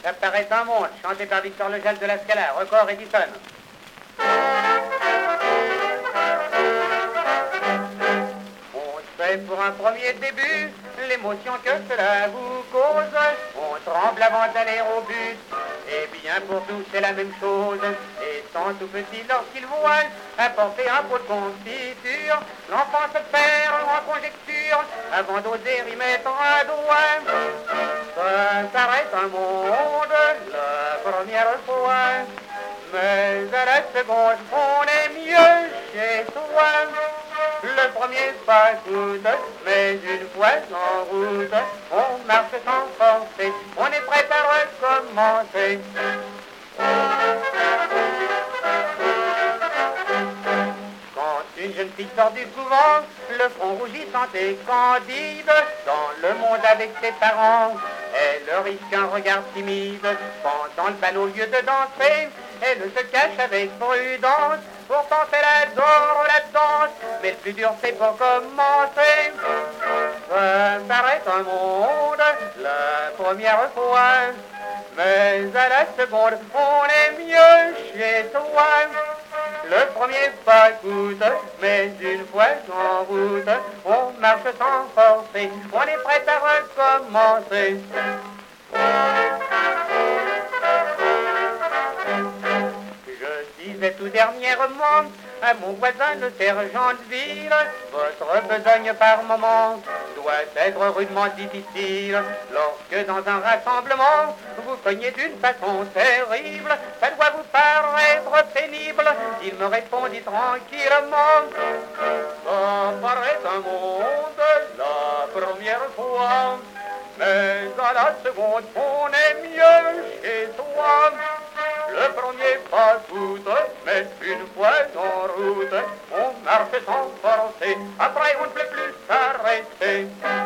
Ça paraît un monde, chanté par Victor Lejeune de la Scala, record Edison. On sait pour un premier début l'émotion que cela vous cause. On tremble avant d'aller au but. Eh bien pour tous c'est la même chose. Et tant tout petit lorsqu'il voit apporter un pot de confiture, l'enfant se perd en conjecture avant d'oser y mettre un doigt. Ça paraît un monde la première fois, mais à la seconde on est mieux chez soi. Le premier pas coûte, mais une fois en route, on marche sans forcer, on est prêt à recommencer. Quand une jeune fille sort du couvent, le front rougissant et candide, dans le monde avec ses parents, elle risque un regard timide. Pendant le bal, au lieu de danser, elle se cache avec prudence. Pourtant elle adore la danse, mais le plus dur c'est pour commencer. Ça paraît un monde la première fois, mais à la seconde on est mieux chez soi. Le premier pas coûte, mais une fois en route, on marche sans forcer, on est prêt à recommencer. Je disais tout dernièrement à mon voisin le sergent de ville, votre besogne par moment doit être rudement difficile. Lorsque dans un rassemblement vous cognez d'une façon terrible, ça doit vous paraître pénible. Il me répondit tranquillement, ça paraît un monde la première fois, mais à la seconde on est mieux chez soi. Le premier pas coûte, mais une fois en route, on marche sans forcer, après on ne peut plus s'arrêter.